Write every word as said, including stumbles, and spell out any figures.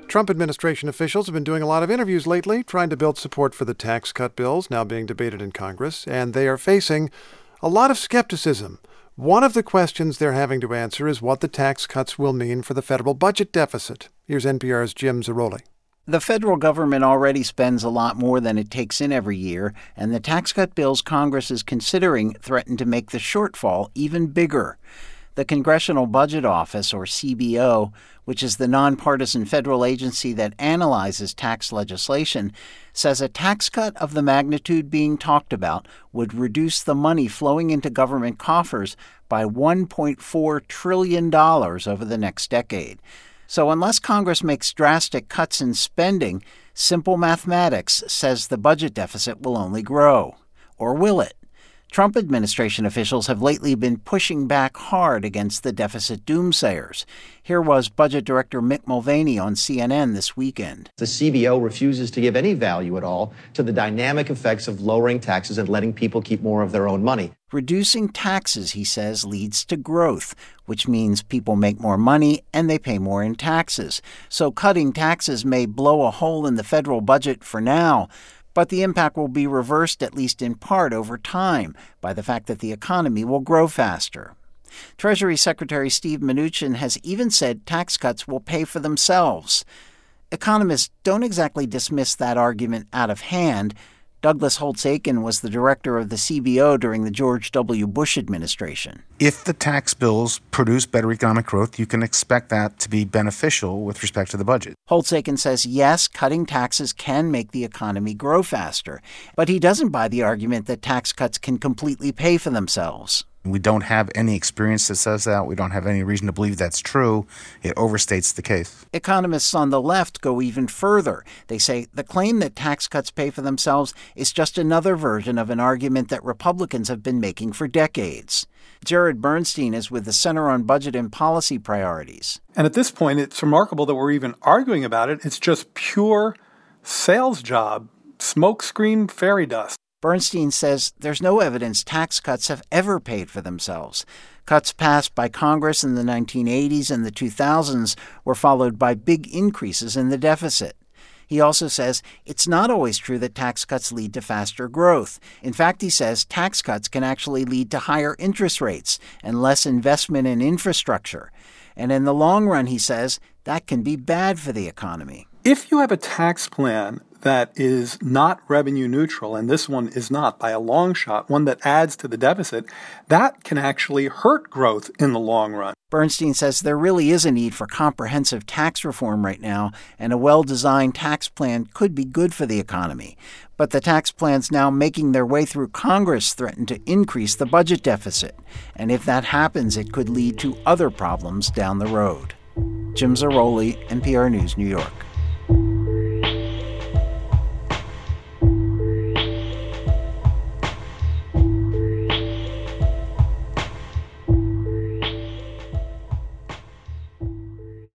Trump administration officials have been doing a lot of interviews lately, trying to build support for the tax cut bills now being debated in Congress, and they are facing a lot of skepticism. One of the questions they're having to answer is what the tax cuts will mean for the federal budget deficit. Here's N P R's Jim Zarroli. The federal government already spends a lot more than it takes in every year, and the tax cut bills Congress is considering threaten to make the shortfall even bigger. The Congressional Budget Office, or C B O, which is the nonpartisan federal agency that analyzes tax legislation, says a tax cut of the magnitude being talked about would reduce the money flowing into government coffers by one point four trillion dollars over the next decade. So unless Congress makes drastic cuts in spending, simple mathematics says the budget deficit will only grow. Or will it? Trump administration officials have lately been pushing back hard against the deficit doomsayers. Here was Budget Director Mick Mulvaney on C N N this weekend. The C B O refuses to give any value at all to the dynamic effects of lowering taxes and letting people keep more of their own money. Reducing taxes, he says, leads to growth, which means people make more money and they pay more in taxes. So cutting taxes may blow a hole in the federal budget for now, but the impact will be reversed, at least in part, over time by the fact that the economy will grow faster. Treasury Secretary Steve Mnuchin has even said tax cuts will pay for themselves. Economists don't exactly dismiss that argument out of hand. Douglas Holtz-Eakin was the director of the C B O during the George W. Bush administration. If the tax bills produce better economic growth, you can expect that to be beneficial with respect to the budget. Holtz-Eakin says, yes, cutting taxes can make the economy grow faster, but he doesn't buy the argument that tax cuts can completely pay for themselves. We don't have any experience that says that. We don't have any reason to believe that's true. It overstates the case. Economists on the left go even further. They say the claim that tax cuts pay for themselves is just another version of an argument that Republicans have been making for decades. Jared Bernstein is with the Center on Budget and Policy Priorities. And at this point, it's remarkable that we're even arguing about it. It's just pure sales job, smokescreen fairy dust. Bernstein says there's no evidence tax cuts have ever paid for themselves. Cuts passed by Congress in the nineteen eighties and the two thousands were followed by big increases in the deficit. He also says it's not always true that tax cuts lead to faster growth. In fact, he says tax cuts can actually lead to higher interest rates and less investment in infrastructure. And in the long run, he says, that can be bad for the economy. If you have a tax plan that is not revenue neutral, and this one is not by a long shot, one that adds to the deficit, that can actually hurt growth in the long run. Bernstein says there really is a need for comprehensive tax reform right now, and a well-designed tax plan could be good for the economy. But the tax plans now making their way through Congress threaten to increase the budget deficit. And if that happens, it could lead to other problems down the road. Jim Zarroli, N P R News, New York.